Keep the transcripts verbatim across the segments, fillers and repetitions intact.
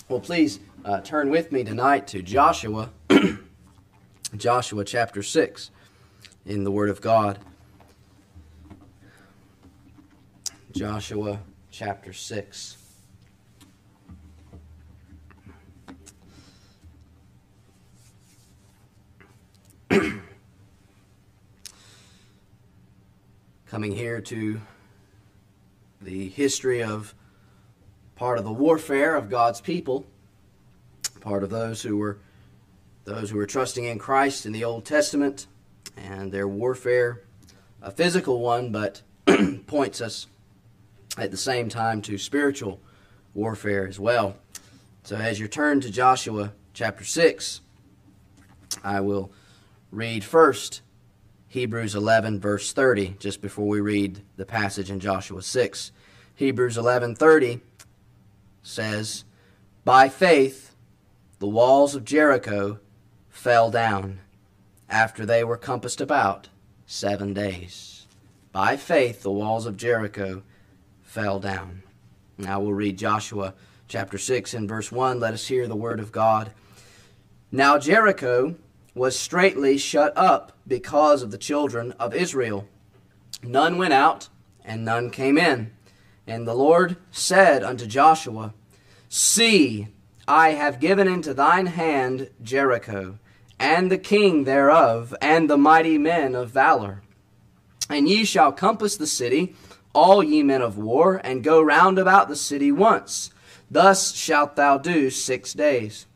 Well, please uh, turn with me tonight to Joshua, Joshua chapter six in the Word of God. Joshua chapter six. Coming here to the history of part of the warfare of God's people, part of those who were those who were trusting in Christ in the Old Testament, and their warfare, a physical one, but points us at the same time to spiritual warfare as well. So as you turn to Joshua chapter six, I will read first Hebrews eleven verse thirty, just before we read the passage in Joshua six. Hebrews eleven thirty says, "By faith the walls of Jericho fell down after they were compassed about seven days." By faith the walls of Jericho fell down. Now we'll read Joshua chapter six and verse one. Let us hear the word of God. "Now Jericho was straitly shut up because of the children of Israel. None went out, and none came in. And the Lord said unto Joshua, See, I have given into thine hand Jericho, and the king thereof, and the mighty men of valor. And ye shall compass the city, all ye men of war, and go round about the city once. Thus shalt thou do six days.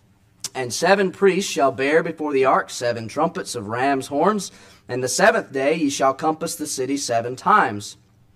And seven priests shall bear before the ark seven trumpets of ram's horns, and the seventh day ye shall compass the city seven times.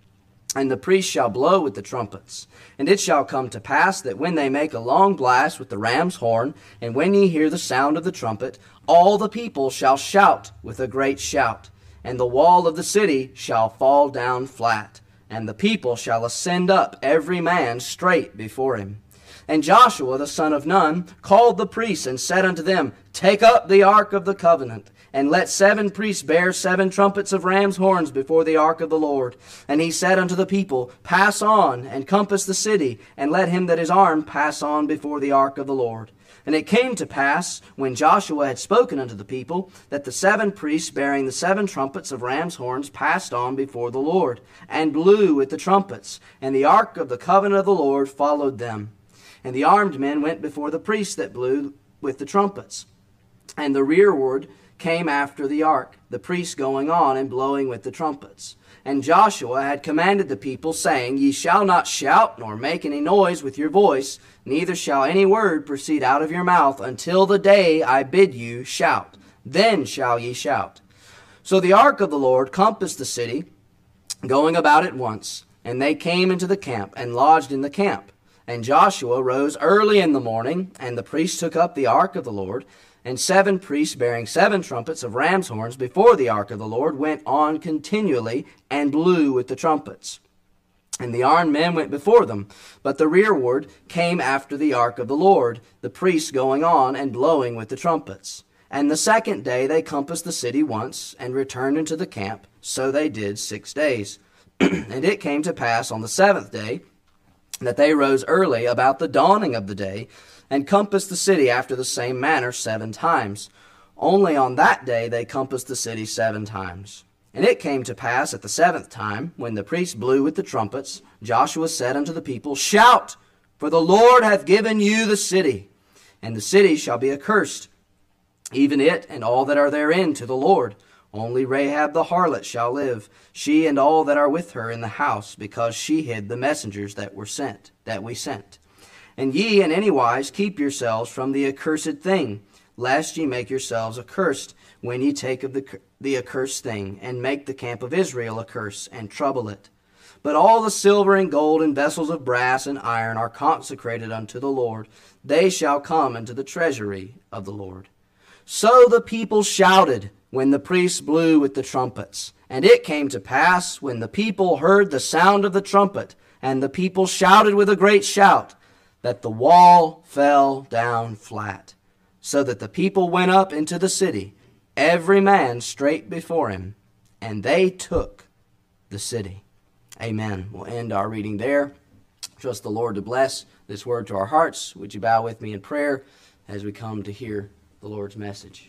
And the priests shall blow with the trumpets. And it shall come to pass that when they make a long blast with the ram's horn, and when ye hear the sound of the trumpet, all the people shall shout with a great shout. And the wall of the city shall fall down flat, and the people shall ascend up every man straight before him. And Joshua the son of Nun called the priests, and said unto them, Take up the ark of the covenant, and let seven priests bear seven trumpets of ram's horns before the ark of the Lord. And he said unto the people, Pass on, and compass the city, and let him that is armed pass on before the ark of the Lord. And it came to pass, when Joshua had spoken unto the people, that the seven priests bearing the seven trumpets of ram's horns passed on before the Lord, and blew with the trumpets, and the ark of the covenant of the Lord followed them. And the armed men went before the priests that blew with the trumpets. And the rearward came after the ark, the priests going on and blowing with the trumpets. And Joshua had commanded the people, saying, Ye shall not shout, nor make any noise with your voice, neither shall any word proceed out of your mouth, until the day I bid you shout. Then shall ye shout. So the ark of the Lord compassed the city, going about it once. And they came into the camp, and lodged in the camp. And Joshua rose early in the morning, and the priests took up the ark of the Lord. And seven priests bearing seven trumpets of ram's horns before the ark of the Lord went on continually, and blew with the trumpets. And the armed men went before them, but the rearward came after the ark of the Lord, the priests going on and blowing with the trumpets. And the second day they compassed the city once, and returned into the camp. So they did six days. And it came to pass on the seventh day, that they rose early about the dawning of the day, and compassed the city after the same manner seven times. Only on that day they compassed the city seven times. And it came to pass at the seventh time, when the priests blew with the trumpets, Joshua said unto the people, Shout, for the Lord hath given you the city, and the city shall be accursed, even it and all that are therein to the Lord. Only Rahab the harlot shall live, she and all that are with her in the house, because she hid the messengers that were sent, that we sent. And ye in any wise keep yourselves from the accursed thing, lest ye make yourselves accursed when ye take of the, the accursed thing, and make the camp of Israel a curse, and trouble it. But all the silver and gold and vessels of brass and iron are consecrated unto the Lord. They shall come into the treasury of the Lord. So the people shouted when the priests blew with the trumpets. And it came to pass, when the people heard the sound of the trumpet, and the people shouted with a great shout, that the wall fell down flat, so that the people went up into the city, every man straight before him, and they took the city. Amen. We'll end our reading there. Trust the Lord to bless this word to our hearts. Would you bow with me in prayer as we come to hear the Lord's message?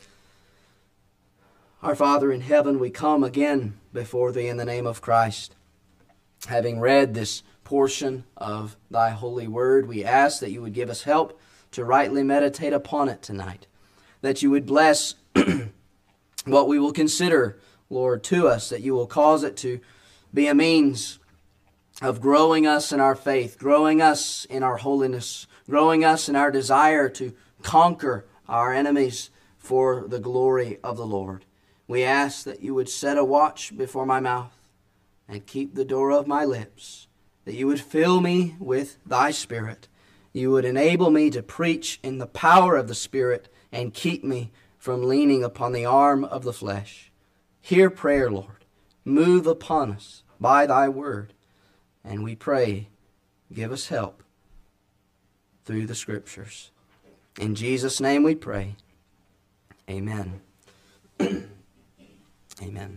Our Father in heaven, we come again before Thee in the name of Christ. Having read this portion of Thy holy word, we ask that You would give us help to rightly meditate upon it tonight. That You would bless what we will consider, Lord, to us. That You will cause it to be a means of growing us in our faith, growing us in our holiness, growing us in our desire to conquer our enemies for the glory of the Lord. We ask that You would set a watch before my mouth and keep the door of my lips, that You would fill me with Thy Spirit. You would enable me to preach in the power of the Spirit and keep me from leaning upon the arm of the flesh. Hear prayer, Lord. Move upon us by Thy word. And we pray, give us help through the Scriptures. In Jesus' name we pray. Amen. Amen.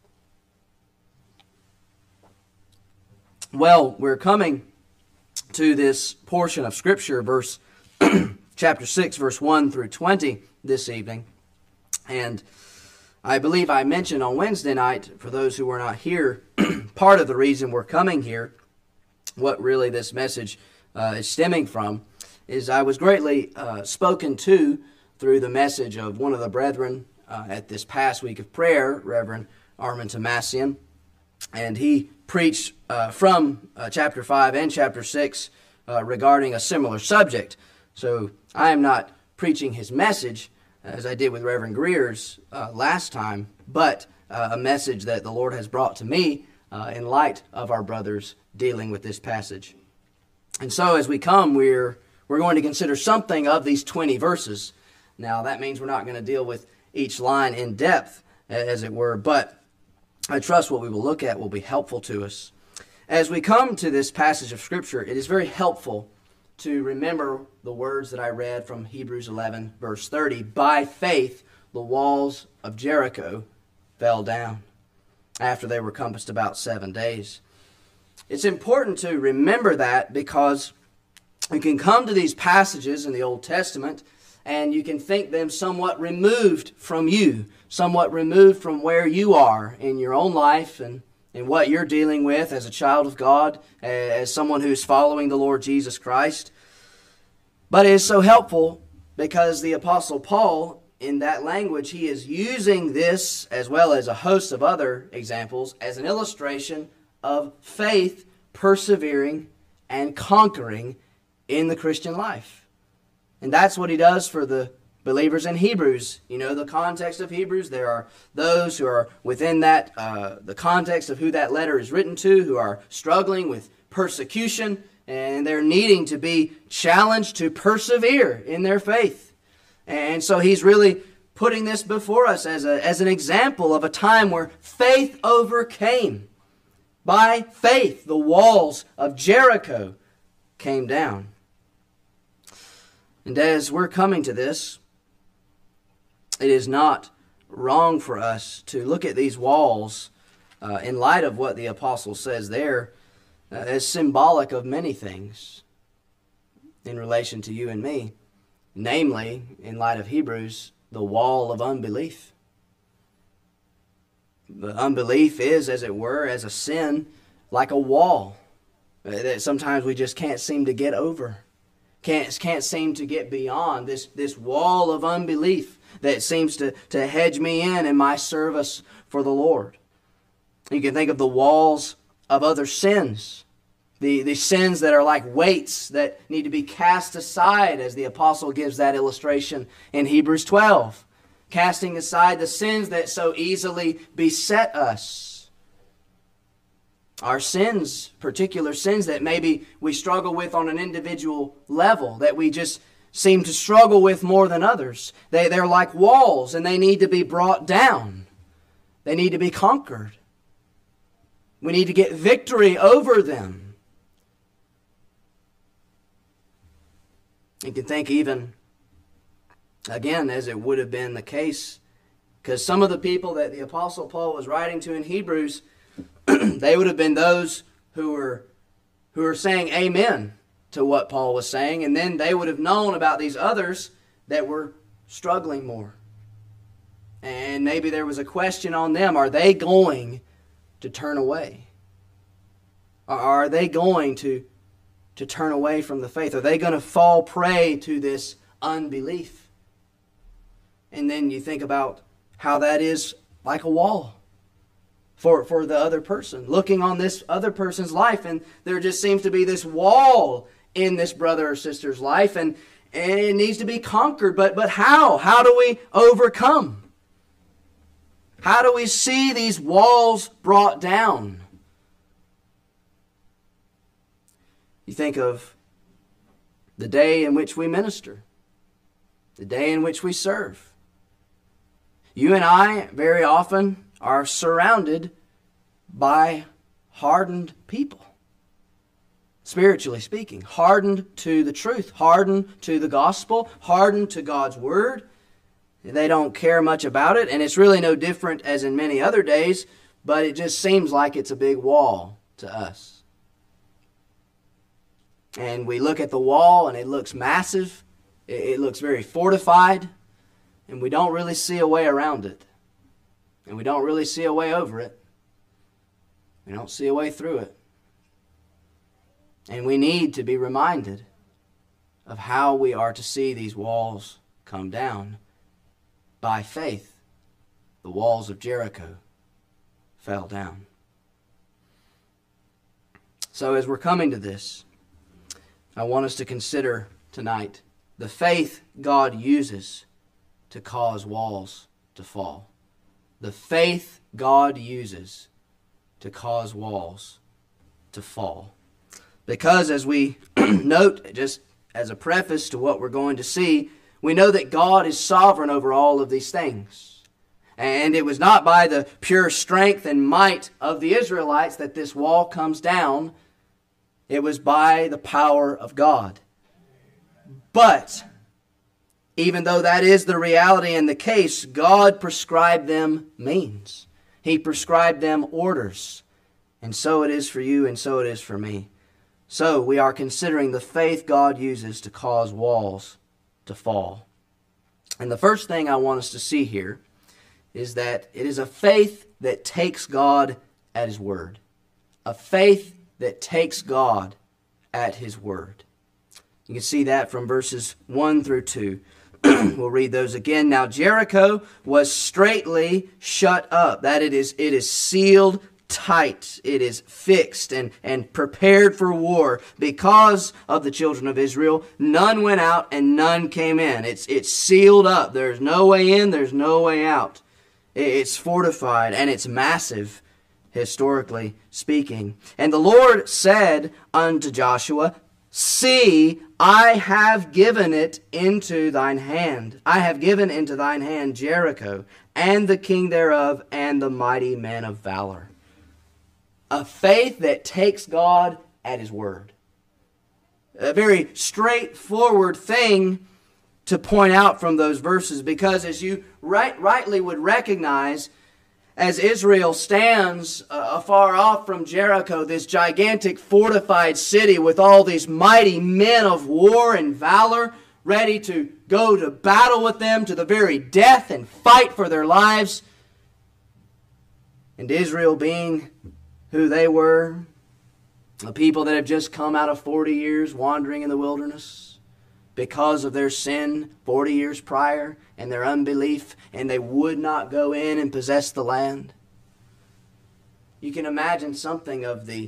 Well, we're coming to this portion of Scripture, verse chapter six, verse one through twenty this evening. And I believe I mentioned on Wednesday night, for those who were not here, part of the reason we're coming here, what really this message uh, is stemming from, is I was greatly uh, spoken to through the message of one of the brethren uh, at this past week of prayer, Reverend Armin Tomasian. And he preached uh, from uh, chapter five and chapter six uh, regarding a similar subject. So I am not preaching his message, as I did with Reverend Greer's uh, last time, but uh, a message that the Lord has brought to me uh, in light of our brothers dealing with this passage. And so as we come, we're we're going to consider something of these twenty verses. Now that means we're not going to deal with each line in depth, as it were, but I trust what we will look at will be helpful to us. As we come to this passage of Scripture, it is very helpful to remember the words that I read from Hebrews eleven, verse thirty. By faith, the walls of Jericho fell down after they were compassed about seven days. It's important to remember that because you can come to these passages in the Old Testament and you can think them somewhat removed from you, somewhat removed from where you are in your own life and in what you're dealing with as a child of God, as someone who's following the Lord Jesus Christ. But it is so helpful because the Apostle Paul, in that language, he is using this, as well as a host of other examples, as an illustration of faith persevering and conquering in the Christian life. And that's what he does for the believers in Hebrews. You know the context of Hebrews. There are those who are within that, uh, the context of who that letter is written to, who are struggling with persecution, and they're needing to be challenged to persevere in their faith. And so he's really putting this before us as a, as an example of a time where faith overcame. By faith, the walls of Jericho came down. And as we're coming to this, it is not wrong for us to look at these walls uh, in light of what the apostle says there uh, as symbolic of many things in relation to you and me. Namely, in light of Hebrews, the wall of unbelief. The unbelief is, as it were, as a sin, like a wall that sometimes we just can't seem to get over. Can't, can't seem to get beyond this, this wall of unbelief that seems to, to hedge me in in my service for the Lord. You can think of the walls of other sins. The, the sins that are like weights that need to be cast aside, as the apostle gives that illustration in Hebrews twelve. Casting aside the sins that so easily beset us. Our sins, particular sins that maybe we struggle with on an individual level, that we just seem to struggle with more than others. They, they're like walls and they need to be brought down. They need to be conquered. We need to get victory over them. You can think even, again, as it would have been the case, because some of the people that the Apostle Paul was writing to in Hebrews, they would have been those who were who are saying amen to what Paul was saying, and then they would have known about these others that were struggling more. And maybe there was a question on them, are they going to turn away? Or are they going to, to turn away from the faith? Are they going to fall prey to this unbelief? And then you think about how that is like a wall for, for the other person. Looking on this other person's life, and there just seems to be this wall in this brother or sister's life, and, and it needs to be conquered. But, but how? How do we overcome? How do we see these walls brought down? You think of the day in which we minister, the day in which we serve. You and I very often are surrounded by hardened people, spiritually speaking, hardened to the truth, hardened to the gospel, hardened to God's word. They don't care much about it, and it's really no different as in many other days, but it just seems like it's a big wall to us. And we look at the wall, and it looks massive. It looks very fortified, and we don't really see a way around it. And we don't really see a way over it. We don't see a way through it. And we need to be reminded of how we are to see these walls come down. By faith, the walls of Jericho fell down. So as we're coming to this, I want us to consider tonight the faith God uses to cause walls to fall. The faith God uses to cause walls to fall. Because as we note, just as a preface to what we're going to see, we know that God is sovereign over all of these things. And it was not by the pure strength and might of the Israelites that this wall comes down. It was by the power of God. But, even though that is the reality and the case, God prescribed them means. He prescribed them orders. And so it is for you, and so it is for me. So, we are considering the faith God uses to cause walls to fall. And the first thing I want us to see here is that it is a faith that takes God at His word. A faith that takes God at His word. You can see that from verses one through two. We'll read those again. Now Jericho was straitly shut up, that it is, it is sealed tight, it is fixed and, and prepared for war. Because of the children of Israel, none went out and none came in. It's, it's sealed up. There's no way in, there's no way out. It's fortified and it's massive, historically speaking. And the Lord said unto Joshua, See, I have given it into thine hand. I have given into thine hand Jericho, and the king thereof, and the mighty men of valor. A faith that takes God at His word. A very straightforward thing to point out from those verses, because as you right, rightly would recognize, as Israel stands uh, afar off from Jericho, this gigantic fortified city with all these mighty men of war and valor, ready to go to battle with them to the very death and fight for their lives. And Israel being who they were, a people that have just come out of forty years wandering in the wilderness because of their sin forty years prior and their unbelief, and they would not go in and possess the land. You can imagine something of the,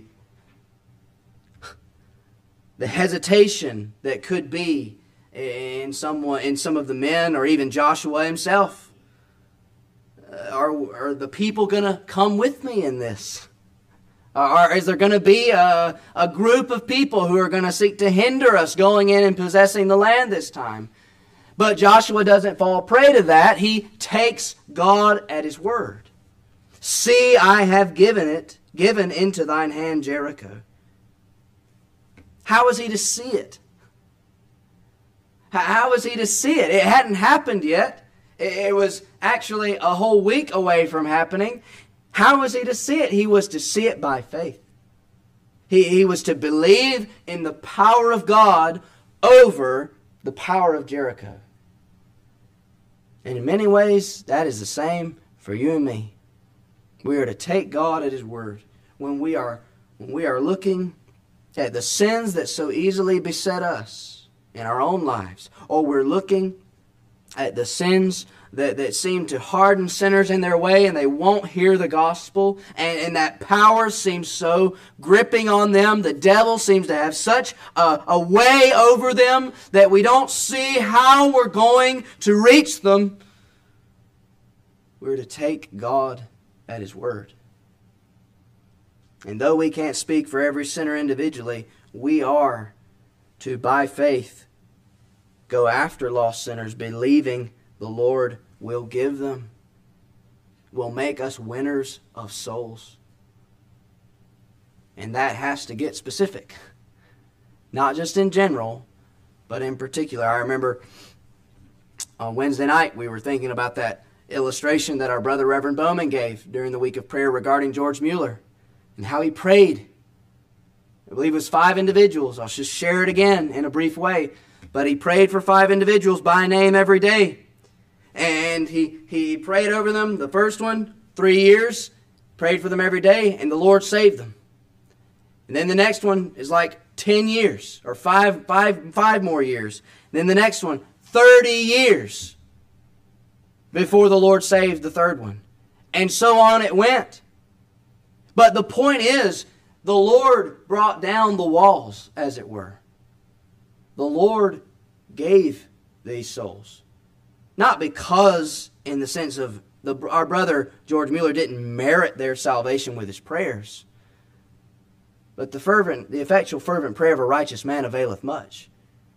the hesitation that could be in someone, in some of the men, or even Joshua himself. Uh, are, are the people going to come with me in this? Or is there going to be a, a group of people who are going to seek to hinder us going in and possessing the land this time? But Joshua doesn't fall prey to that. He takes God at His word. See, I have given it, given into thine hand Jericho. How is he to see it? How is he to see it? It hadn't happened yet. It was actually a whole week away from happening. How was he to see it? He was to see it by faith. He, he was to believe in the power of God over the power of Jericho. And in many ways, that is the same for you and me. We are to take God at His word. When we are, when we are looking at the sins that so easily beset us in our own lives, or we're looking at the sins that, that seem to harden sinners in their way and they won't hear the gospel, and, and that power seems so gripping on them, the devil seems to have such a, a way over them that we don't see how we're going to reach them, we're to take God at His word. And though we can't speak for every sinner individually, we are to, by faith, go after lost sinners, believing the Lord will give them, will make us winners of souls. And that has to get specific. Not just in general, but in particular. I remember on Wednesday night we were thinking about that illustration that our brother Reverend Bowman gave during the week of prayer regarding George Mueller and how he prayed. I believe it was five individuals. I'll just share it again in a brief way. But he prayed for five individuals by name every day. And he, he prayed over them. The first one, three years, prayed for them every day, and the Lord saved them. And then the next one is like ten years, or five, five, five more years. And then the next one, thirty years before the Lord saved the third one. And so on it went. But the point is, the Lord brought down the walls, as it were. The Lord gave these souls. Not because, in the sense of the, our brother George Mueller didn't merit their salvation with his prayers, but the fervent, the effectual fervent prayer of a righteous man availeth much.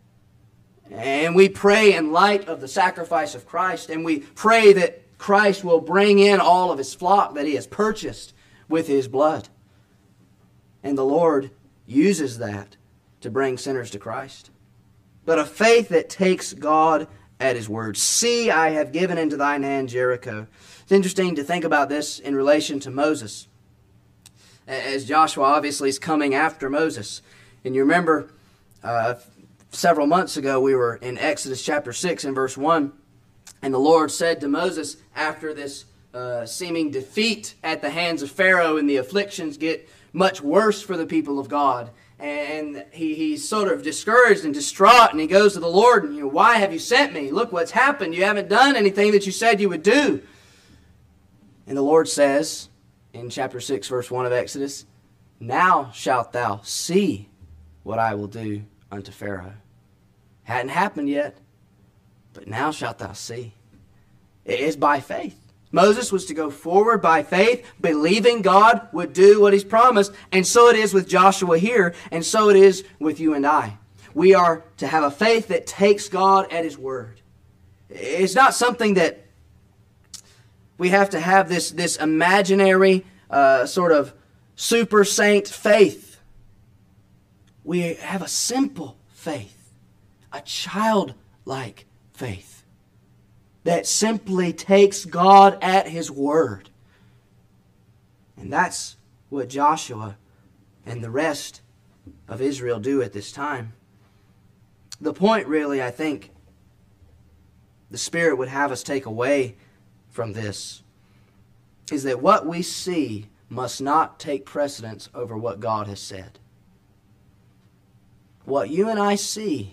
And we pray in light of the sacrifice of Christ, and we pray that Christ will bring in all of His flock that He has purchased with His blood. And the Lord uses that to bring sinners to Christ. But a faith that takes God at His word. See, I have given into thine hand Jericho. It's interesting to think about this in relation to Moses, as Joshua obviously is coming after Moses. And you remember uh, several months ago we were in Exodus chapter six and verse one, and the Lord said to Moses, after this uh, seeming defeat at the hands of Pharaoh and the afflictions get much worse for the people of God, and he, he's sort of discouraged and distraught, and he goes to the Lord, and you know, why have you sent me? Look what's happened. You haven't done anything that you said you would do. And the Lord says in chapter six, verse one of Exodus, now shalt thou see what I will do unto Pharaoh. Hadn't happened yet, but now shalt thou see. It is by faith. Moses was to go forward by faith, believing God would do what He's promised. And so it is with Joshua here, and so it is with you and I. We are to have a faith that takes God at His word. It's not something that we have to have this, this imaginary uh, sort of super saint faith. We have a simple faith, a childlike faith that simply takes God at His word. And that's what Joshua and the rest of Israel do at this time. The point really, I think, the Spirit would have us take away from this is that what we see must not take precedence over what God has said. What you and I see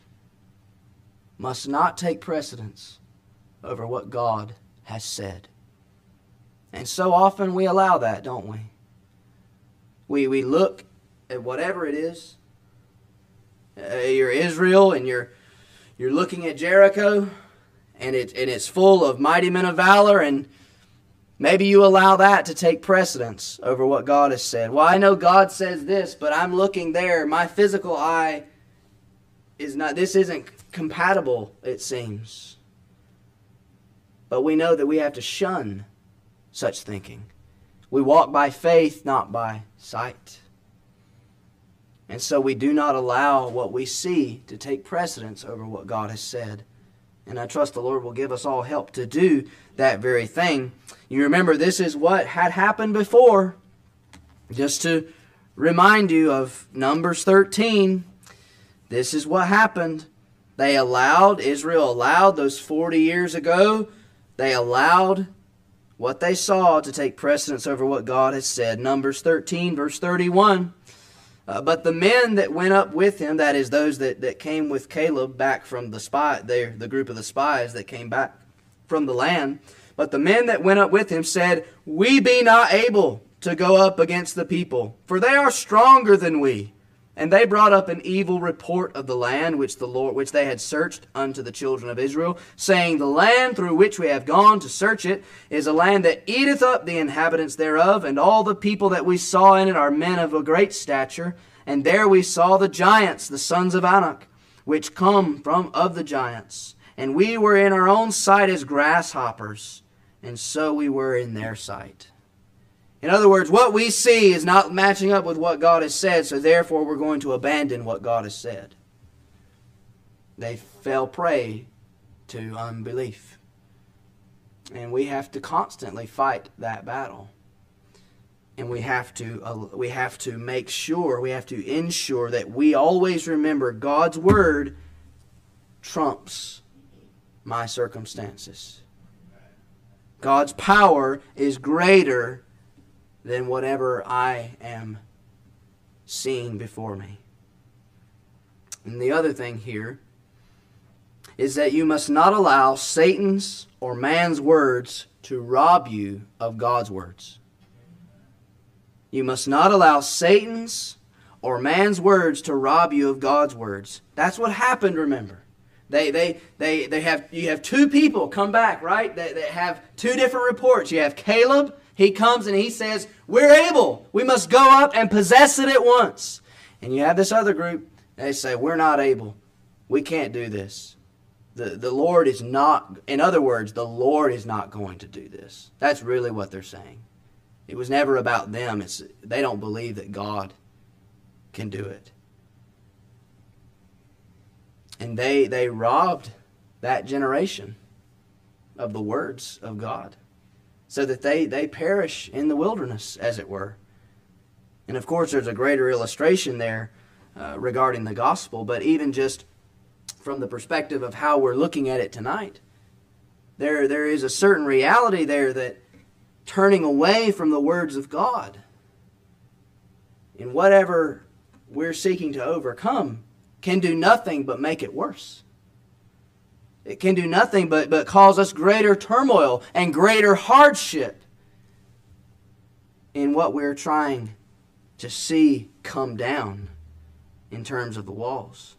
must not take precedence over what God has said. And so often we allow that, don't we? We we look at whatever it is. Uh, you're Israel and you're you're looking at Jericho, and it and it's full of mighty men of valor, and maybe you allow that to take precedence over what God has said. Well, I know God says this, but I'm looking there. My physical eye is not, this isn't compatible, it seems. But we know that we have to shun such thinking. We walk by faith, not by sight. And so we do not allow what we see to take precedence over what God has said. And I trust the Lord will give us all help to do that very thing. You remember, this is what had happened before. Just to remind you of Numbers thirteen. This is what happened. They allowed, Israel allowed those forty years ago, they allowed what they saw to take precedence over what God has said. Numbers thirteen, verse thirty-one. Uh, but the men that went up with him, that is those that, that came with Caleb back from the spy, the, the group of the spies that came back from the land. But the men that went up with him said, We be not able to go up against the people, for they are stronger than we. And they brought up an evil report of the land which the Lord, which they had searched unto the children of Israel, saying, The land through which we have gone to search it is a land that eateth up the inhabitants thereof, and all the people that we saw in it are men of a great stature. And there we saw the giants, the sons of Anak, which come from of the giants. And we were in our own sight as grasshoppers, and so we were in their sight. In other words, what we see is not matching up with what God has said, so therefore we're going to abandon what God has said. They fell prey to unbelief. And we have to constantly fight that battle. And we have to uh, we have to make sure, we have to ensure that we always remember God's word trumps my circumstances. God's power is greater than whatever I am seeing before me. And the other thing here is that you must not allow Satan's or man's words to rob you of God's words. You must not allow Satan's or man's words to rob you of God's words. That's what happened, remember. They they they they have you have two people come back, right? That, that have two different reports. You have Caleb. He comes and he says, we're able. We must go up and possess it at once. And you have this other group. They say, we're not able. We can't do this. The, the Lord is not, in other words, the Lord is not going to do this. That's really what they're saying. It was never about them. It's, they don't believe that God can do it. And they, they robbed that generation of the words of God, so that they, they perish in the wilderness, as it were. And of course, there's a greater illustration there uh, regarding the gospel, but even just from the perspective of how we're looking at it tonight, there there is a certain reality there that turning away from the words of God in whatever we're seeking to overcome can do nothing but make it worse. It can do nothing but, but cause us greater turmoil and greater hardship in what we're trying to see come down in terms of the walls.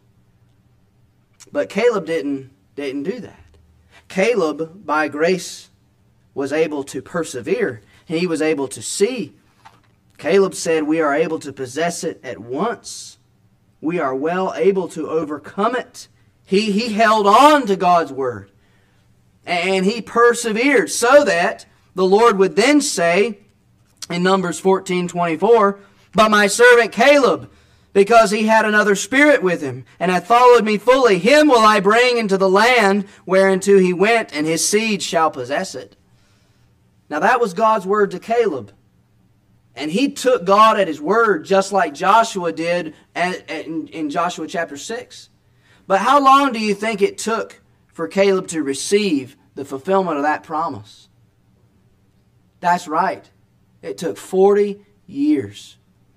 But Caleb didn't, didn't do that. Caleb, by grace, was able to persevere. He was able to see. Caleb said, we are able to possess it at once. We are well able to overcome it. He, he held on to God's word. And he persevered so that the Lord would then say in Numbers fourteen twenty-four, but my servant Caleb, because he had another spirit with him, and hath followed me fully, him will I bring into the land whereunto he went, and his seed shall possess it. Now that was God's word to Caleb. And he took God at his word, just like Joshua did in Joshua chapter six. But how long do you think it took for Caleb to receive the fulfillment of that promise? That's right. It took forty years.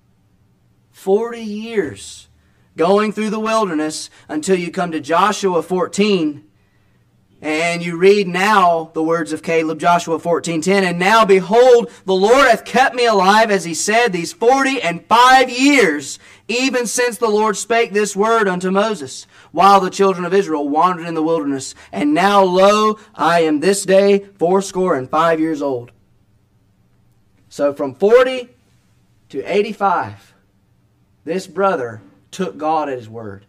forty years going through the wilderness until you come to Joshua fourteen. And you read now the words of Caleb, Joshua fourteen ten. And now behold, the Lord hath kept me alive, as he said, these forty and five years, even since the Lord spake this word unto Moses, while the children of Israel wandered in the wilderness. And now, lo, I am this day fourscore and five years old. So from forty to eighty-five, this brother took God at his word.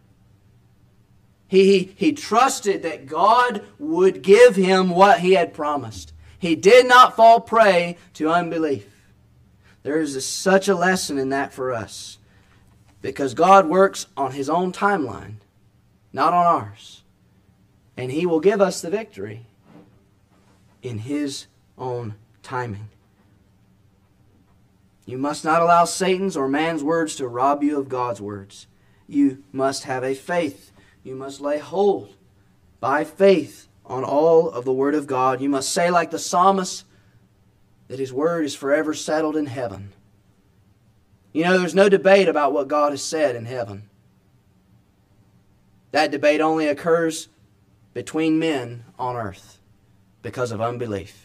He, he, he trusted that God would give him what he had promised. He did not fall prey to unbelief. There is a, such a lesson in that for us. Because God works on his own timeline, not on ours. And he will give us the victory in his own timing. You must not allow Satan's or man's words to rob you of God's words. You must have a faith. You must lay hold by faith on all of the Word of God. You must say like the psalmist that His Word is forever settled in heaven. You know, there's no debate about what God has said in heaven. That debate only occurs between men on earth because of unbelief.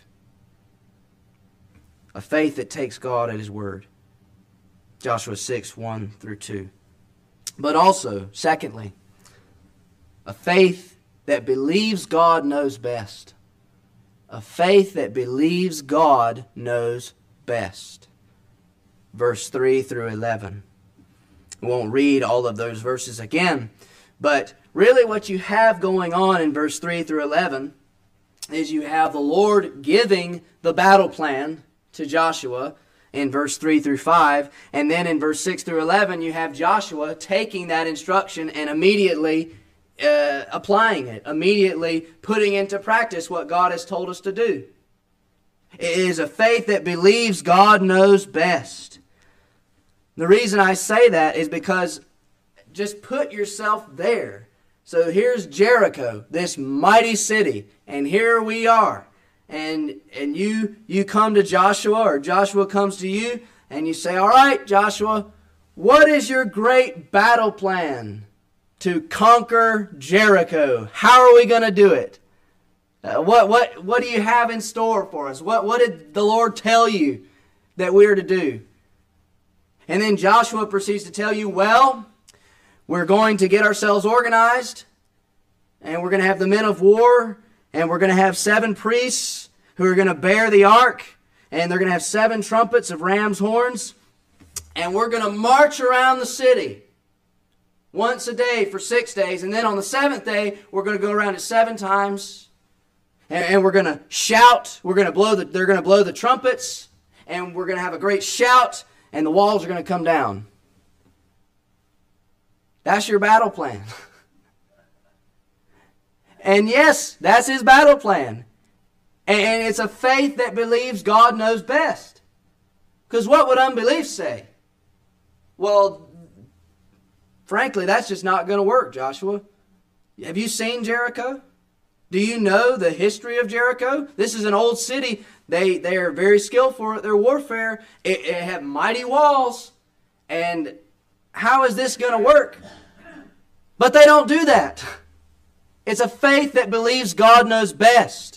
A faith that takes God at His word. Joshua six, one through two. But also, secondly, a faith that believes God knows best. A faith that believes God knows best. Verse three through eleven. We won't read all of those verses again, but really what you have going on in verse three through eleven is you have the Lord giving the battle plan to Joshua in verse three through five. And then in verse six through eleven, you have Joshua taking that instruction and immediately uh, applying it, immediately putting into practice what God has told us to do. It is a faith that believes God knows best. The reason I say that is because just put yourself there. So here's Jericho, this mighty city, and here we are. And and you you come to Joshua, or Joshua comes to you, and you say, all right, Joshua, what is your great battle plan to conquer Jericho? How are we going to do it? Uh, what what what do you have in store for us? What what did the Lord tell you that we are to do? And then Joshua proceeds to tell you, well, we're going to get ourselves organized, and we're going to have the men of war, and we're going to have seven priests who are going to bear the ark, and they're going to have seven trumpets of ram's horns, and we're going to march around the city once a day for six days, and then on the seventh day, we're going to go around it seven times, and, and we're going to shout. We're going to blow the. They're going to blow the trumpets, and we're going to have a great shout, and the walls are going to come down. That's your battle plan. And yes, that's his battle plan. And it's a faith that believes God knows best. Because what would unbelief say? Well, frankly, that's just not going to work, Joshua. Have you seen Jericho? Do you know the history of Jericho? This is an old city. They, they are very skillful at their warfare. It, it have mighty walls. And how is this going to work? But they don't do that. It's a faith that believes God knows best.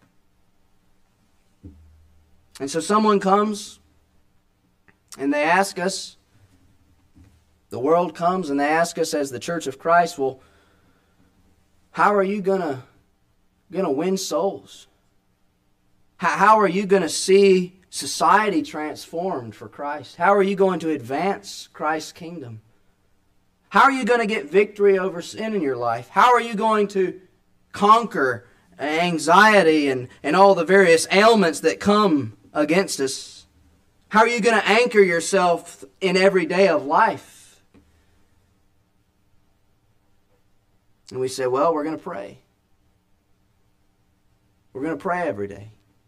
And so someone comes and they ask us, the world comes and they ask us as the Church of Christ, well, how are you going to going to win souls? How, how are you going to see society transformed for Christ? How are you going to advance Christ's kingdom? How are you going to get victory over sin in your life? How are you going to conquer anxiety and, and all the various ailments that come against us? How are you going to anchor yourself in every day of life? And we say, well, we're going to pray. We're going to pray every day.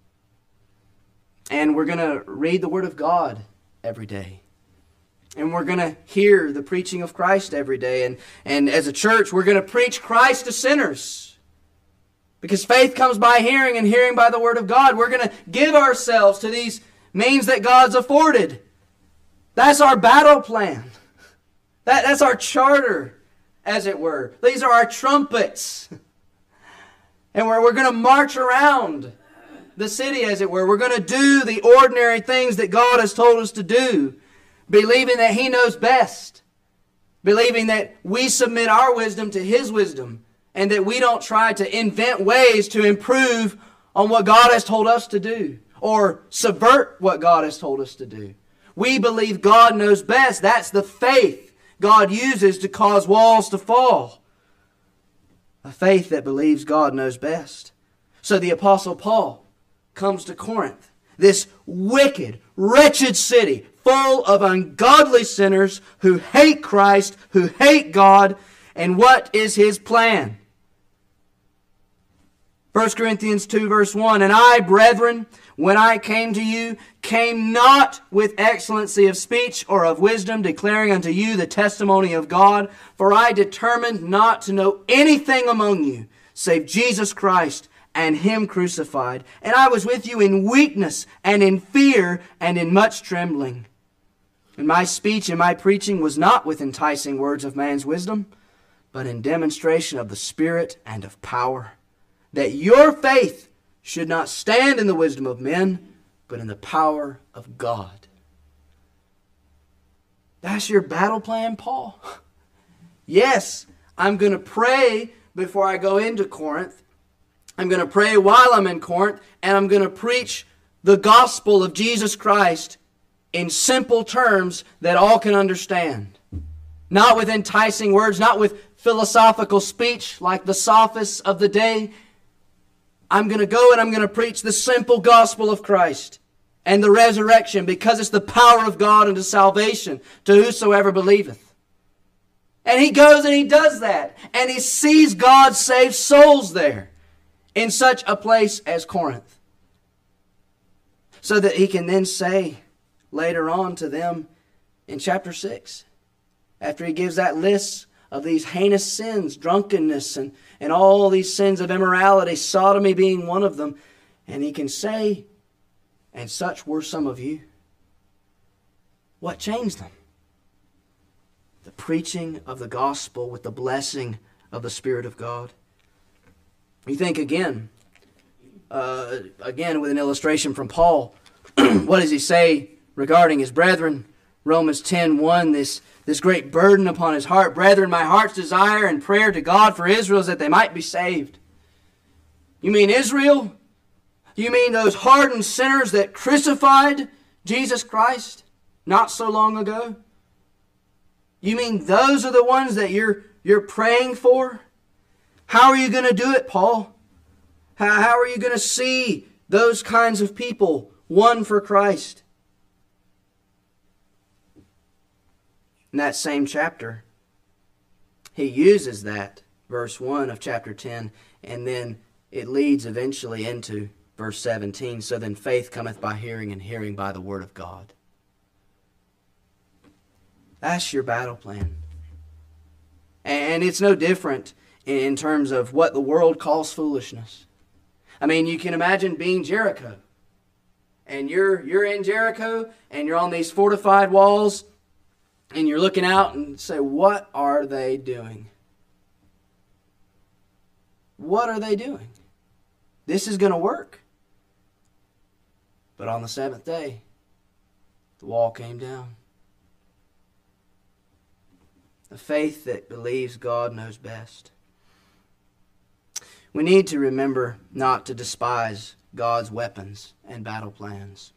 And we're going to read the Word of God every day. And we're going to hear the preaching of Christ every day. And, and as a church, we're going to preach Christ to sinners. Because faith comes by hearing, and hearing by the Word of God. We're going to give ourselves to these means that God's afforded. That's our battle plan. That, that's our charter, as it were. These are our trumpets. And we're, we're going to march around the city, as it were. We're going to do the ordinary things that God has told us to do, believing that He knows best, believing that we submit our wisdom to His wisdom, and that we don't try to invent ways to improve on what God has told us to do, or subvert what God has told us to do. We believe God knows best. That's the faith God uses to cause walls to fall. A faith that believes God knows best. So the Apostle Paul comes to Corinth, this wicked, wretched city, full of ungodly sinners who hate Christ, who hate God. And what is his plan? First Corinthians two verse one, and I, brethren, when I came to you, came not with excellency of speech or of wisdom, declaring unto you the testimony of God. For I determined not to know anything among you, save Jesus Christ and Him crucified. And I was with you in weakness and in fear and in much trembling. And my speech and my preaching was not with enticing words of man's wisdom, but in demonstration of the Spirit and of power, that your faith should not stand in the wisdom of men, but in the power of God. That's your battle plan, Paul? Yes, I'm going to pray before I go into Corinth. I'm going to pray while I'm in Corinth, and I'm going to preach the gospel of Jesus Christ in simple terms that all can understand. Not with enticing words, not with philosophical speech like the sophists of the day. I'm going to go and I'm going to preach the simple gospel of Christ and the resurrection, because it's the power of God unto salvation to whosoever believeth. And he goes and he does that. And he sees God save souls there in such a place as Corinth. So that he can then say later on to them in chapter six, after he gives that list of these heinous sins, drunkenness, and, and all these sins of immorality, sodomy being one of them. And he can say, and such were some of you. What changed them? The preaching of the gospel with the blessing of the Spirit of God. You think again, uh, again with an illustration from Paul, what does he say regarding his brethren? Romans ten one, this, this great burden upon his heart. Brethren, my heart's desire and prayer to God for Israel is that they might be saved. You mean Israel? You mean those hardened sinners that crucified Jesus Christ not so long ago? You mean those are the ones that you're, you're praying for? How are you going to do it, Paul? How, how are you going to see those kinds of people won for Christ? In that same chapter, he uses that, verse one of chapter ten, and then it leads eventually into verse seventeen. So then faith cometh by hearing, and hearing by the word of God. That's your battle plan. And it's no different in terms of what the world calls foolishness. I mean, you can imagine being Jericho. And you're, you're in Jericho, and you're on these fortified walls, and you're looking out and say, what are they doing? What are they doing? This is going to work. But on the seventh day, the wall came down. A faith that believes God knows best. We need to remember not to despise God's weapons and battle plans.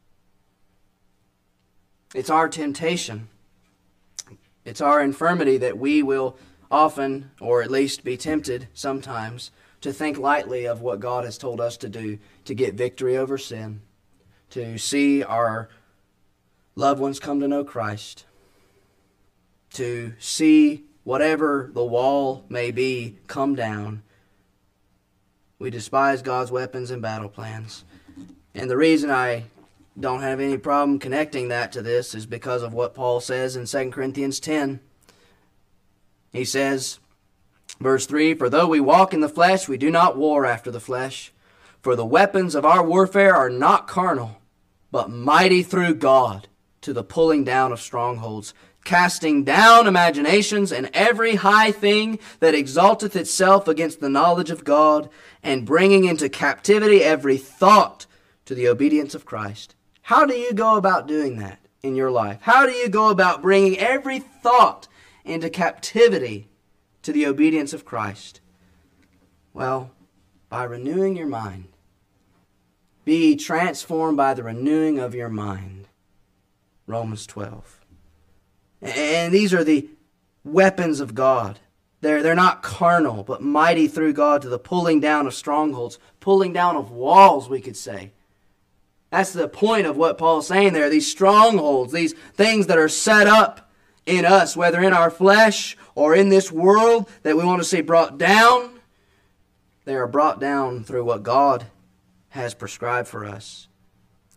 It's our temptation. It's our infirmity that we will often, or at least be tempted sometimes, to think lightly of what God has told us to do to get victory over sin, to see our loved ones come to know Christ, to see whatever the wall may be come down. We despise God's weapons and battle plans. And the reason I don't have any problem connecting that to this is because of what Paul says in Second Corinthians ten. He says, verse three, for though we walk in the flesh, we do not war after the flesh. For the weapons of our warfare are not carnal, but mighty through God to the pulling down of strongholds, casting down imaginations and every high thing that exalteth itself against the knowledge of God, and bringing into captivity every thought to the obedience of Christ. How do you go about doing that in your life? How do you go about bringing every thought into captivity to the obedience of Christ? Well, by renewing your mind. Be transformed by the renewing of your mind. Romans twelve. And these are the weapons of God. They're, they're not carnal, but mighty through God to the pulling down of strongholds, pulling down of walls, we could say. That's the point of what Paul's saying there. These strongholds, these things that are set up in us, whether in our flesh or in this world that we want to see brought down, they are brought down through what God has prescribed for us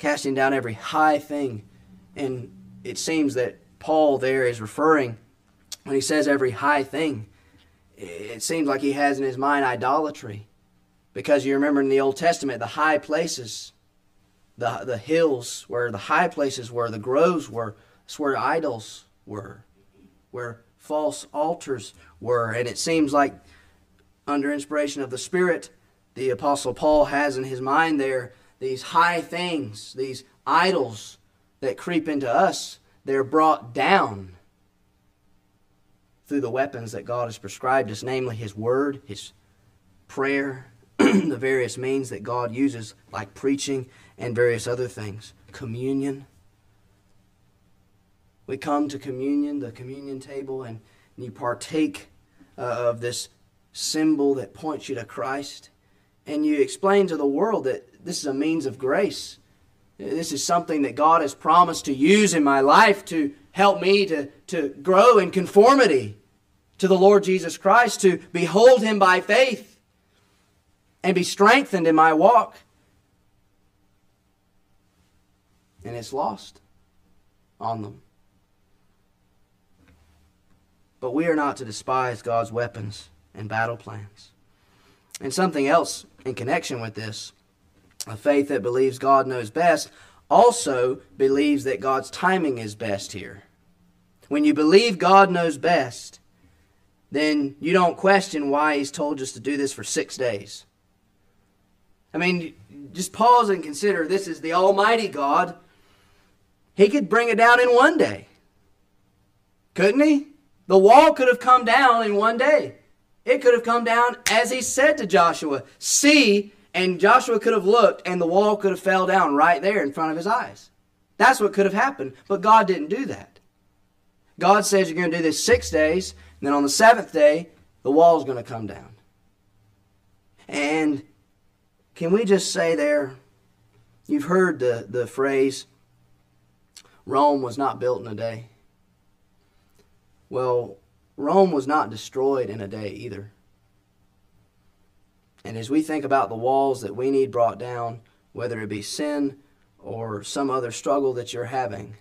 casting down every high thing. And it seems that Paul there is referring, when he says every high thing, it seems like he has in his mind idolatry. Because you remember in the Old Testament, the high places, the, the hills where the high places were, the groves were, that's where idols were, where false altars were. And it seems like under inspiration of the Spirit, the Apostle Paul has in his mind there these high things, these idols that creep into us. They're brought down through the weapons that God has prescribed us, namely His Word, His prayer, the various means that God uses, like preaching and various other things. Communion. We come to communion, the communion table, and you partake uh, of this symbol that points you to Christ. And you explain to the world that this is a means of grace. This is something that God has promised to use in my life to help me to, to grow in conformity to the Lord Jesus Christ, to behold Him by faith and be strengthened in my walk. And it's lost on them. But we are not to despise God's weapons and battle plans. And something else in connection with this, a faith that believes God knows best also believes that God's timing is best here. When you believe God knows best, then you don't question why He's told us to do this for six days. I mean, just pause and consider this is the Almighty God. He could bring it down in one day. Couldn't He? The wall could have come down in one day. It could have come down as He said to Joshua, see, and Joshua could have looked and the wall could have fell down right there in front of his eyes. That's what could have happened, but God didn't do that. God says you're going to do this six days, and then on the seventh day, the wall's going to come down. And can we just say there, you've heard the, the phrase, Rome was not built in a day. Well, Rome was not destroyed in a day either. And as we think about the walls that we need brought down, whether it be sin or some other struggle that you're having,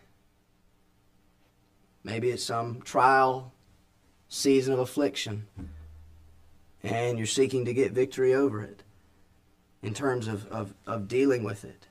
maybe it's some trial, season of affliction, and you're seeking to get victory over it in terms of, of, of dealing with it.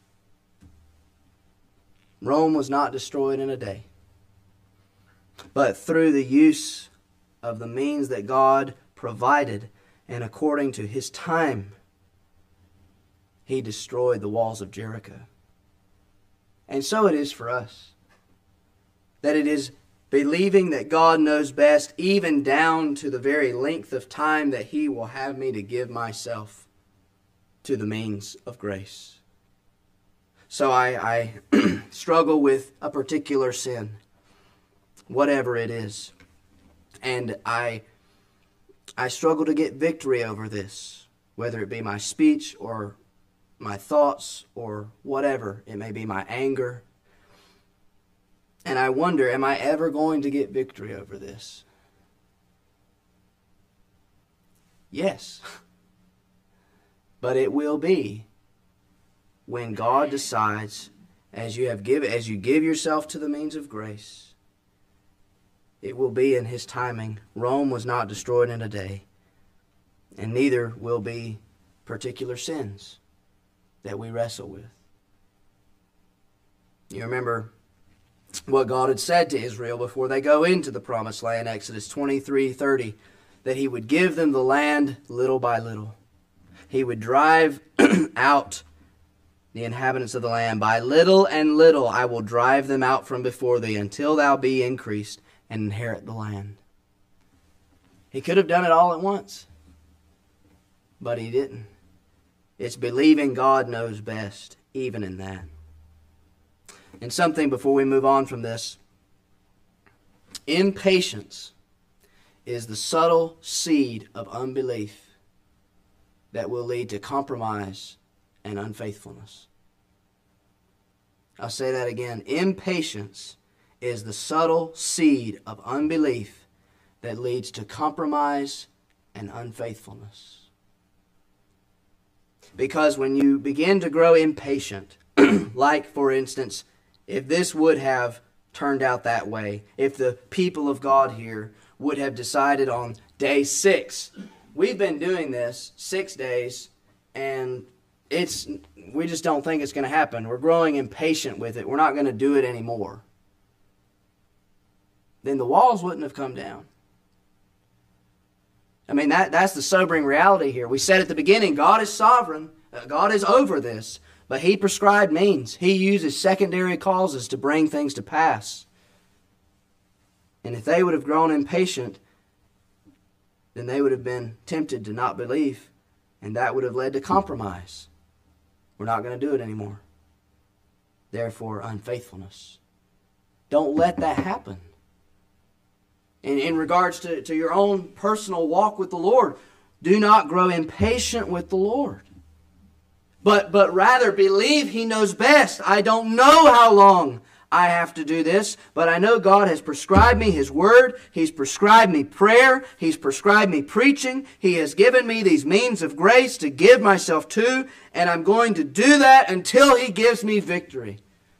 Rome was not destroyed in a day. But through the use of the means that God provided and according to His time, He destroyed the walls of Jericho. And so it is for us. That it is believing that God knows best, even down to the very length of time that He will have me to give myself to the means of grace. So I, I struggle with a particular sin, whatever it is. And I I struggle to get victory over this, whether it be my speech or my thoughts or whatever. It may be my anger. And I wonder, am I ever going to get victory over this? Yes. But it will be when God decides, as you have given, as you give yourself to the means of grace, it will be in His timing. Rome was not destroyed in a day, and neither will be particular sins that we wrestle with. You remember what God had said to Israel before they go into the promised land, Exodus twenty-three thirty, that He would give them the land little by little. He would drive out the inhabitants of the land. By little and little I will drive them out from before thee, until thou be increased and inherit the land. He could have done it all at once, but He didn't. It's believing God knows best, even in that. And something before we move on from this. Impatience is the subtle seed of unbelief that will lead to compromise and unfaithfulness. I'll say that again. Impatience is the subtle seed of unbelief that leads to compromise and unfaithfulness. Because when you begin to grow impatient, Like, for instance, if this would have turned out that way, if the people of God here would have decided on day six, we've been doing this six days, and it's we just don't think it's going to happen. We're growing impatient with it. We're not going to do it anymore. Then the walls wouldn't have come down. I mean, that, that's the sobering reality here. We said at the beginning, God is sovereign. Uh, God is over this. But He prescribed means. He uses secondary causes to bring things to pass. And if they would have grown impatient, then they would have been tempted to not believe. And that would have led to compromise. We're not going to do it anymore. Therefore, unfaithfulness. Don't let that happen. In, in regards to, to your own personal walk with the Lord, do not grow impatient with the Lord. But, but rather believe He knows best. I don't know how long I have to do this, but I know God has prescribed me His Word. He's prescribed me prayer. He's prescribed me preaching. He has given me these means of grace to give myself to, and I'm going to do that until He gives me victory.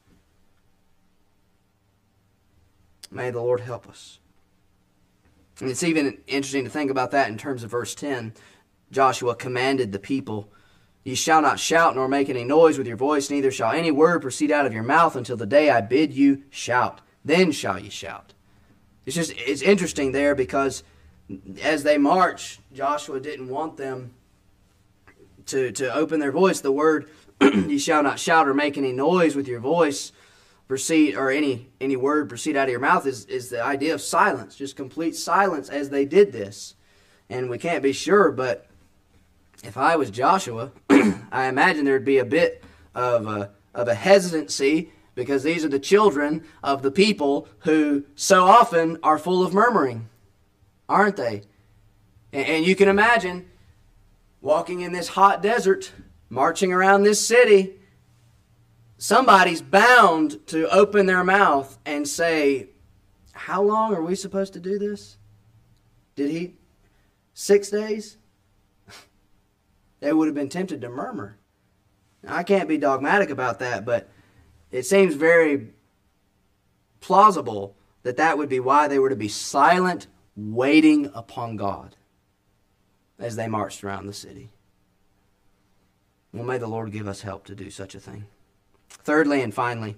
May the Lord help us. And it's even interesting to think about that in terms of verse ten. Joshua commanded the people, "You shall not shout nor make any noise with your voice, neither shall any word proceed out of your mouth until the day I bid you shout. Then shall you shout." It's just, it's interesting there because as they march, Joshua didn't want them to, to open their voice. The word, "you shall not shout or make any noise with your voice," proceed, or any any word proceed out of your mouth, is, is the idea of silence, just complete silence as they did this. And we can't be sure, but if I was Joshua, I imagine there'd be a bit of a, of a hesitancy, because these are the children of the people who so often are full of murmuring, aren't they? And, and you can imagine walking in this hot desert, marching around this city. Somebody's bound to open their mouth and say, "How long are we supposed to do this? Did he? Six days?" They would have been tempted to murmur. Now, I can't be dogmatic about that, but it seems very plausible that that would be why they were to be silent, waiting upon God as they marched around the city. Well, may the Lord give us help to do such a thing. Thirdly and finally,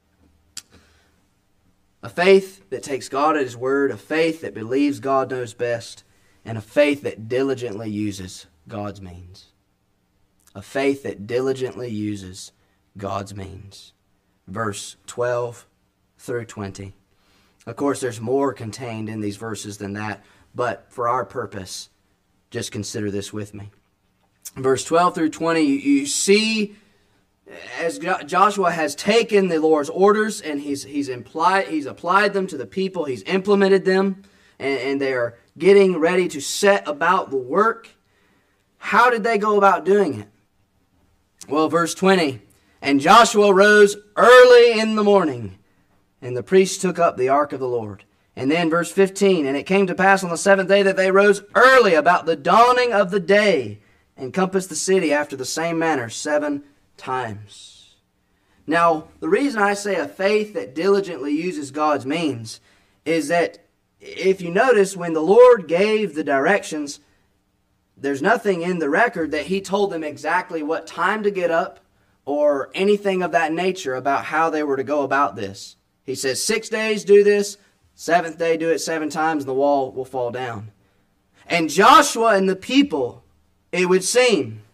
a faith that takes God at His word, a faith that believes God knows best, and a faith that diligently uses God's means. A faith that diligently uses God's means. Verse twelve through twenty. Of course, there's more contained in these verses than that, but for our purpose, just consider this with me. Verse twelve through twenty, you, you see, as Joshua has taken the Lord's orders and he's he's implied he's applied them to the people, he's implemented them, and, and they are getting ready to set about the work. How did they go about doing it? Well, verse twenty, "And Joshua rose early in the morning, and the priests took up the ark of the Lord." And then verse fifteen, "And it came to pass on the seventh day that they rose early about the dawning of the day, and compassed the city after the same manner seven times." Now, the reason I say a faith that diligently uses God's means is that if you notice, when the Lord gave the directions, there's nothing in the record that He told them exactly what time to get up or anything of that nature about how they were to go about this. He says, six days do this, seventh day do it seven times, and the wall will fall down. And Joshua and the people, it would seem,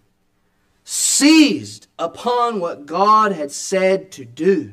seized upon what God had said to do.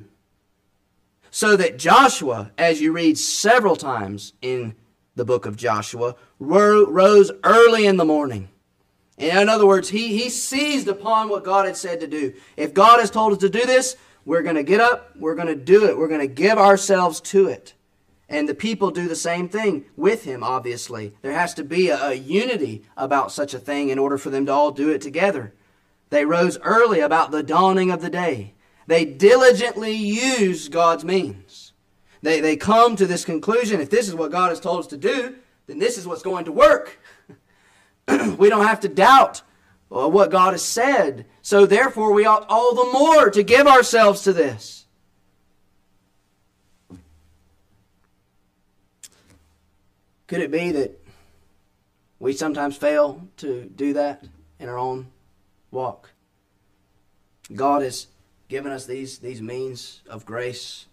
So that Joshua, as you read several times in the book of Joshua, rose early in the morning. In other words, he, he seized upon what God had said to do. If God has told us to do this, we're going to get up, we're going to do it, we're going to give ourselves to it. And the people do the same thing with him, obviously. There has to be a, a unity about such a thing in order for them to all do it together. They rose early about the dawning of the day. They diligently use God's means. They, they come to this conclusion, if this is what God has told us to do, then this is what's going to work. We don't have to doubt what God has said. So therefore we ought all the more to give ourselves to this. Could it be that we sometimes fail to do that in our own walk? God has given us these, these means of grace,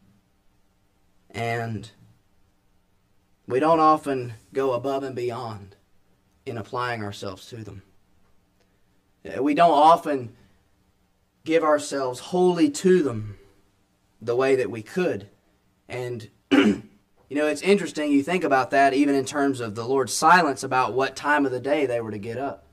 and we don't often go above and beyond in applying ourselves to them. We don't often give ourselves wholly to them the way that we could. And, you know, it's interesting, you think about that even in terms of the Lord's silence about what time of the day they were to get up.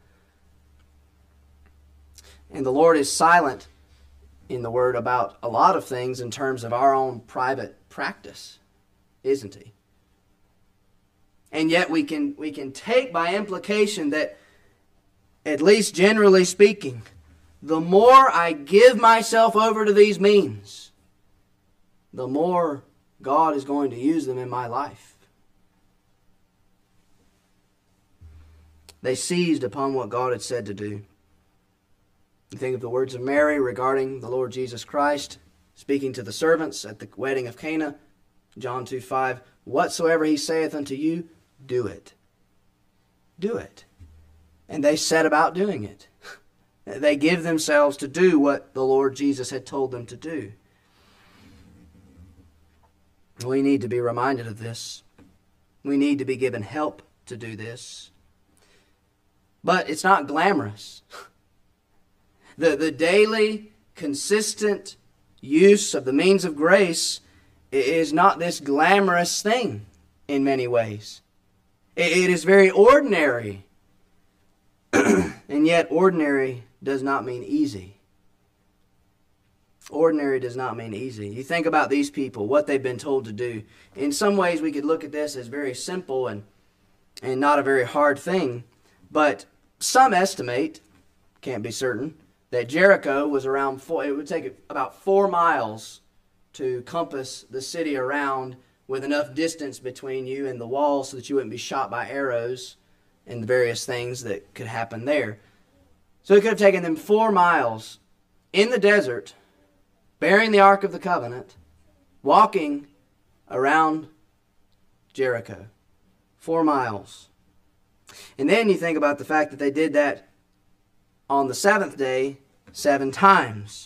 And the Lord is silent in the Word about a lot of things in terms of our own private practice, isn't He? And yet we can we can take by implication that, at least generally speaking, the more I give myself over to these means, the more God is going to use them in my life. They seized upon what God had said to do. You think of the words of Mary regarding the Lord Jesus Christ, speaking to the servants at the wedding of Cana, John two five, whatsoever He saith unto you, do it. Do it. And they set about doing it. They give themselves to do what the Lord Jesus had told them to do. We need to be reminded of this. We need to be given help to do this. But it's not glamorous. The, the daily, consistent use of the means of grace is not this glamorous thing in many ways. It, it is very ordinary. And yet ordinary does not mean easy. Ordinary does not mean easy. You think about these people, what they've been told to do. In some ways we could look at this as very simple and, and not a very hard thing. But some estimate, can't be certain, that Jericho was around four, it would take about four miles to compass the city around with enough distance between you and the wall so that you wouldn't be shot by arrows and the various things that could happen there. So it could have taken them four miles in the desert, bearing the Ark of the Covenant, walking around Jericho. Four miles. And then you think about the fact that they did that on the seventh day seven times.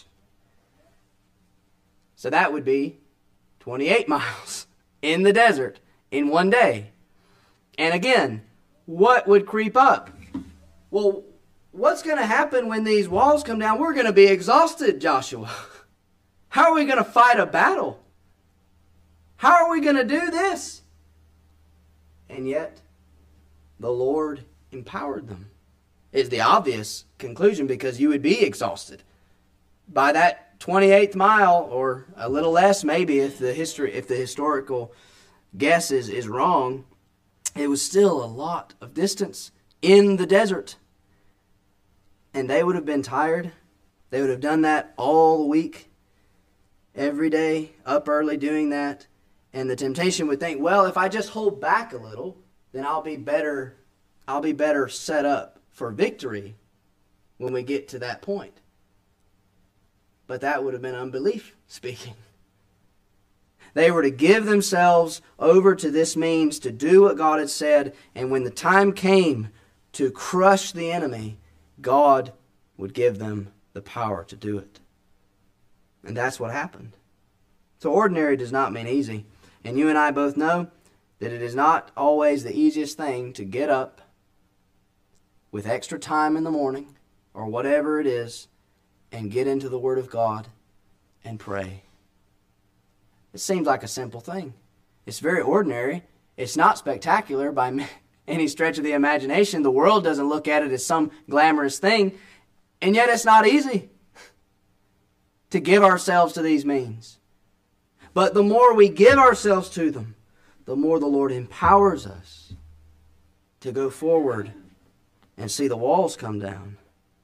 So that would be twenty-eight miles in the desert in one day. And again, what would creep up? Well, what's going to happen when these walls come down? We're going to be exhausted, Joshua. How are we going to fight a battle? How are we going to do this? And yet, the Lord empowered them. Is the obvious conclusion, because you would be exhausted. By that twenty-eighth mile, or a little less maybe if the history, if the historical guess is, is wrong, it was still a lot of distance in the desert. And they would have been tired. They would have done that all the week, every day, up early doing that. And the temptation would think, well, if I just hold back a little, then I'll be better, I'll be better set up for victory when we get to that point. But that would have been unbelief speaking. They were to give themselves over to this means to do what God had said, and when the time came to crush the enemy, God would give them the power to do it. And that's what happened. So ordinary does not mean easy. And you and I both know that it is not always the easiest thing to get up with extra time in the morning, or whatever it is, and get into the Word of God and pray. It seems like a simple thing. It's very ordinary. It's not spectacular by any stretch of the imagination. The world doesn't look at it as some glamorous thing, and yet it's not easy to give ourselves to these means. But the more we give ourselves to them, the more the Lord empowers us to go forward and see the walls come down.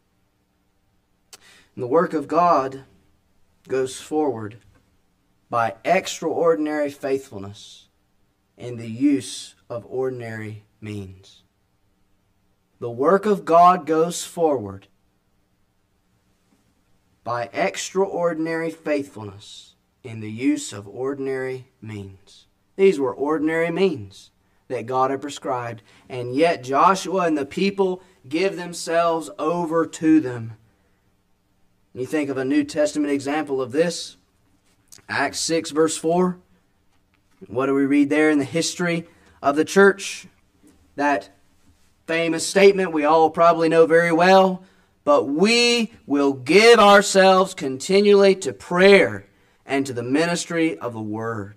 And the work of God goes forward by extraordinary faithfulness in the use of ordinary means. The work of God goes forward by extraordinary faithfulness in the use of ordinary means. These were ordinary means that God had prescribed, and yet Joshua and the people give themselves over to them. You think of a New Testament example of this, Acts six verse four. What do we read there in the history of the church? That famous statement we all probably know very well. But we will give ourselves continually to prayer and to the ministry of the Word.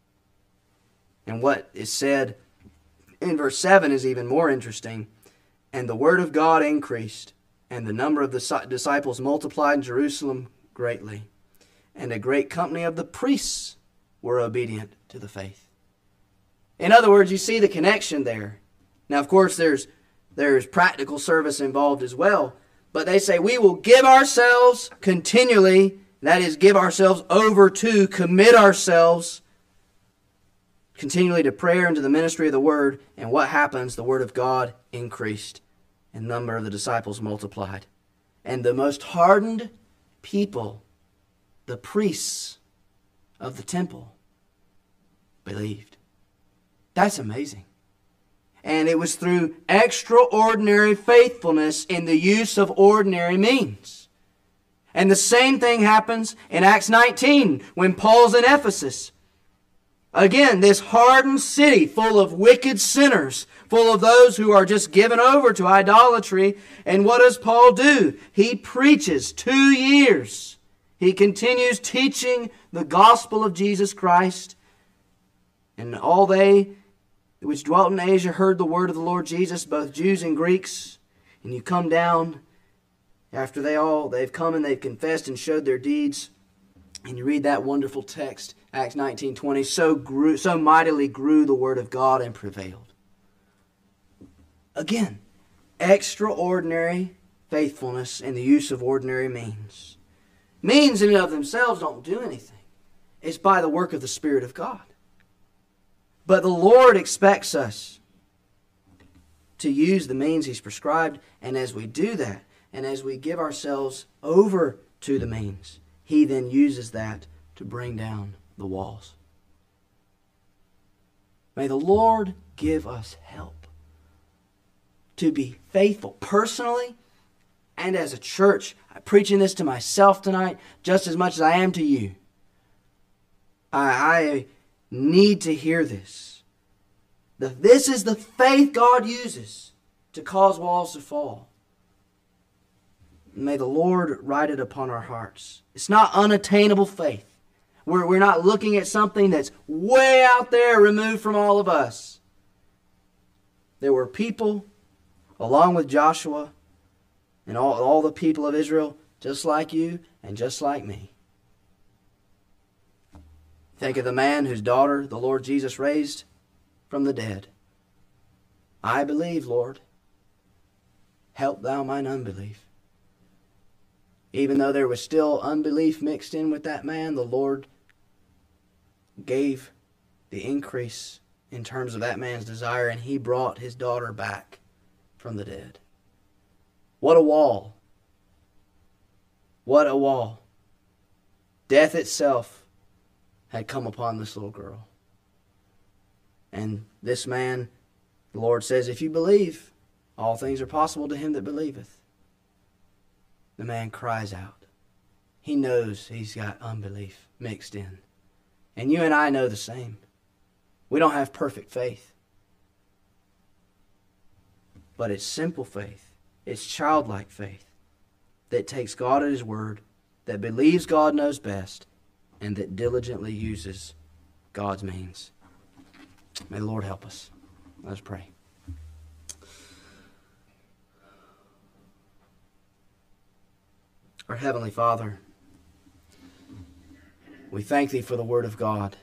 And what is said in verse seven is even more interesting. And the Word of God increased, and the number of the disciples multiplied in Jerusalem greatly. And a great company of the priests were obedient to the faith. In other words, you see the connection there. Now, of course, there's, there's practical service involved as well. But they say we will give ourselves continually, that is, give ourselves over to, commit ourselves continually to prayer and to the ministry of the Word. And what happens? The Word of God increased, and the number of the disciples multiplied. And the most hardened people, the priests of the temple, believed. That's amazing. And it was through extraordinary faithfulness in the use of ordinary means. And the same thing happens in Acts nineteen when Paul's in Ephesus. Again, this hardened city full of wicked sinners, full of those who are just given over to idolatry. And what does Paul do? He preaches two years. He continues teaching the gospel of Jesus Christ. And all they which dwelt in Asia heard the word of the Lord Jesus, both Jews and Greeks. And you come down after they all, they've come and they've confessed and showed their deeds. And you read that wonderful text, Acts nineteen twenty, so grew, so mightily grew the word of God and prevailed. Again, extraordinary faithfulness in the use of ordinary means. Means in and of themselves don't do anything. It's by the work of the Spirit of God. But the Lord expects us to use the means He's prescribed, and as we do that, and as we give ourselves over to the means, He then uses that to bring down the walls. May the Lord give us help to be faithful personally and as a church. I'm preaching this to myself tonight just as much as I am to you. I... I need to hear this. The, this is the faith God uses to cause walls to fall. May the Lord write it upon our hearts. It's not unattainable faith. We're, we're not looking at something that's way out there removed from all of us. There were people, along with Joshua and all, all the people of Israel, just like you and just like me. Think of the man whose daughter the Lord Jesus raised from the dead. I believe, Lord. Help thou mine unbelief. Even though there was still unbelief mixed in with that man, the Lord gave the increase in terms of that man's desire, and He brought his daughter back from the dead. What a wall. What a wall. Death itself had come upon this little girl. And this man, the Lord says, if you believe, all things are possible to him that believeth. The man cries out. He knows he's got unbelief mixed in. And you and I know the same. We don't have perfect faith. But it's simple faith. It's childlike faith that takes God at His word, that believes God knows best, and that diligently uses God's means. May the Lord help us. Let us pray. Our Heavenly Father, we thank Thee for the Word of God.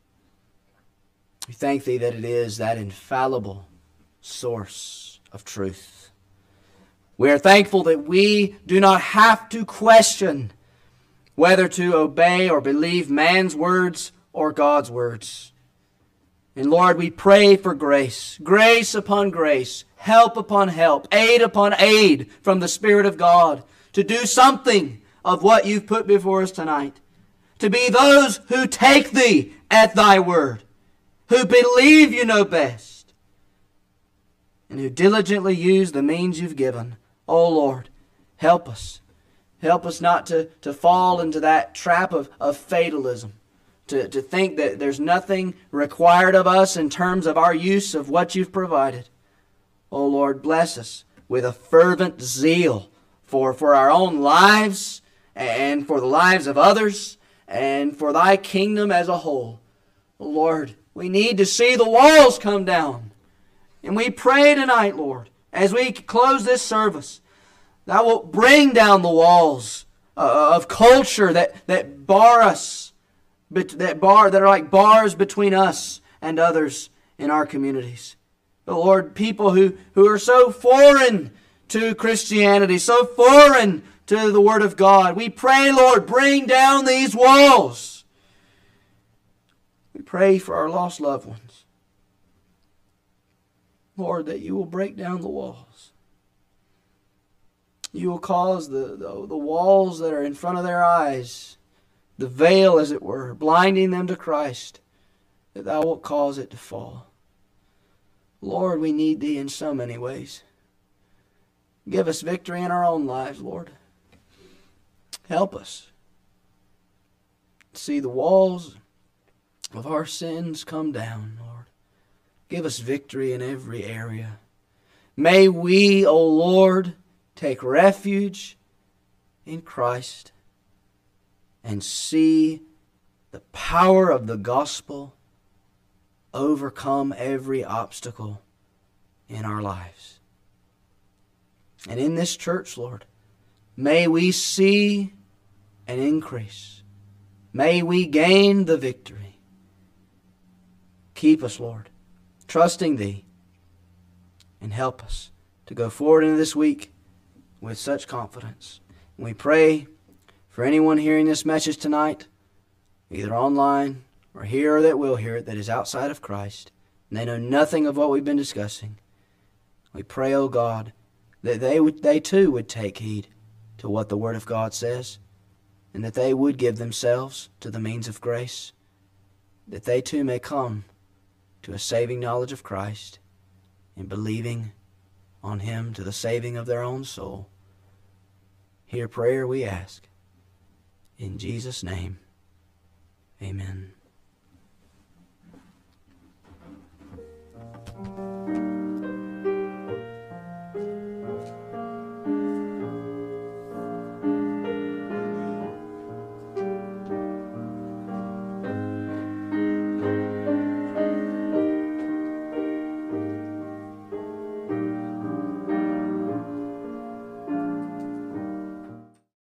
We thank Thee that it is that infallible source of truth. We are thankful that we do not have to question whether to obey or believe man's words or God's words. And Lord, we pray for grace, grace upon grace, help upon help, aid upon aid from the Spirit of God to do something of what you've put before us tonight. To be those who take Thee at Thy word, who believe You know best, and who diligently use the means You've given. Oh Lord, help us. Help us not to, to fall into that trap of, of fatalism. To, to think that there's nothing required of us in terms of our use of what You've provided. Oh Lord, bless us with a fervent zeal for, for our own lives and for the lives of others and for Thy kingdom as a whole. Oh Lord, we need to see the walls come down. And we pray tonight, Lord, as we close this service, Thou wilt bring down the walls uh, of culture that, that bar us, that bar that are like bars between us and others in our communities. Oh Lord, people who, who are so foreign to Christianity, so foreign to the Word of God. We pray, Lord, bring down these walls. We pray for our lost loved ones. Lord, that You will break down the walls. You will cause the, the, the walls that are in front of their eyes, the veil, as it were, blinding them to Christ, that Thou wilt cause it to fall. Lord, we need Thee in so many ways. Give us victory in our own lives, Lord. Help us see the walls of our sins come down, Lord. Give us victory in every area. May we, O Lord, take refuge in Christ and see the power of the gospel overcome every obstacle in our lives. And in this church, Lord, may we see an increase. May we gain the victory. Keep us, Lord, trusting Thee, and help us to go forward into this week with such confidence. And we pray for anyone hearing this message tonight, either online or here or that will hear it, that is outside of Christ, and they know nothing of what we've been discussing. We pray, O God, that they would, they too would take heed to what the Word of God says, and that they would give themselves to the means of grace, that they too may come to a saving knowledge of Christ and believing on Him to the saving of their own soul. Hear prayer, we ask. In Jesus' name, amen.